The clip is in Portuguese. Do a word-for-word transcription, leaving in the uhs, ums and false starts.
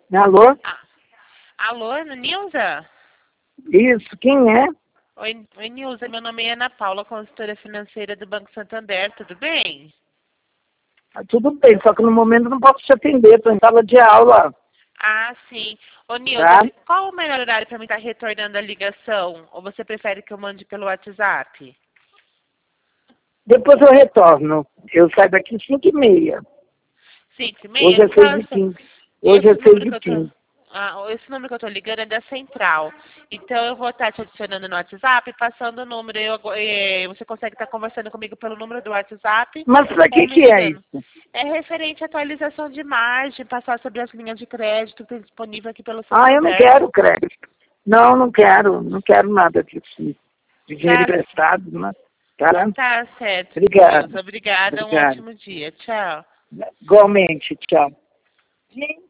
Alô? Ah, alô, Nilza? Isso, quem é? Oi, oi, Nilza, meu nome é Ana Paula, consultora financeira do Banco Santander, tudo bem? Ah, tudo bem, só que no momento não posso te atender, estou em sala de aula. Ah, sim. Ô, Nilza, Tá? qual o melhor horário para mim estar retornando a ligação? Ou você prefere que eu mande pelo WhatsApp? Depois eu retorno. Eu saio daqui às cinco e meia. Cinco e Hoje meia? é seis e Nossa, quinze. Hoje é esse seis número que e eu tô... quinze. Ah, esse número que eu tô ligando é da central. Então eu vou estar te adicionando no WhatsApp, passando o número. Eu, eh, você consegue estar conversando comigo pelo número do WhatsApp Mas para ou que me que é ligando. isso? É referente à atualização de margem, passar sobre as linhas de crédito que tem disponível aqui pelo Ah, eu não Santander. quero crédito. Não, não quero. Não quero nada disso. De dinheiro Tá, emprestado, né? Tá? tá certo, Obrigado. Nilza. Obrigada, um Obrigado. ótimo dia. Tchau. Igualmente, tchau. Gente.